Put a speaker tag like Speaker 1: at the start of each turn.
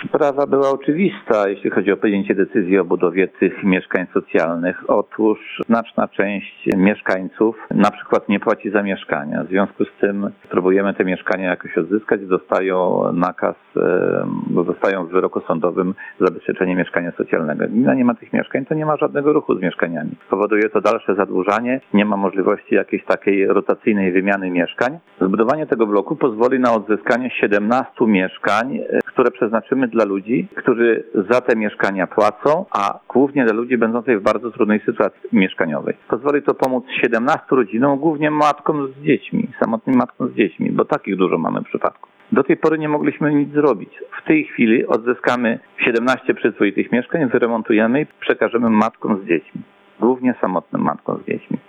Speaker 1: Sprawa była oczywista, jeśli chodzi o podjęcie decyzji o budowie tych mieszkań socjalnych. Otóż znaczna część mieszkańców na przykład nie płaci za mieszkania. W związku z tym próbujemy te mieszkania jakoś odzyskać, dostają nakaz, bo dostają w wyroku sądowym zabezpieczenie mieszkania socjalnego. Gmina nie ma tych mieszkań, to nie ma żadnego ruchu z mieszkaniami. Powoduje to dalsze zadłużanie, nie ma możliwości jakiejś takiej rotacyjnej wymiany mieszkań. Zbudowanie tego bloku pozwoli na odzyskanie 17 mieszkań, które przeznaczymy dla ludzi, którzy za te mieszkania płacą, a głównie dla ludzi będących w bardzo trudnej sytuacji mieszkaniowej. Pozwoli to pomóc 17 rodzinom, głównie matkom z dziećmi, samotnym matkom z dziećmi, bo takich dużo mamy przypadków. Do tej pory nie mogliśmy nic zrobić. W tej chwili odzyskamy 17 przyzwoitych mieszkań, wyremontujemy i przekażemy matkom z dziećmi, głównie samotnym matkom z dziećmi.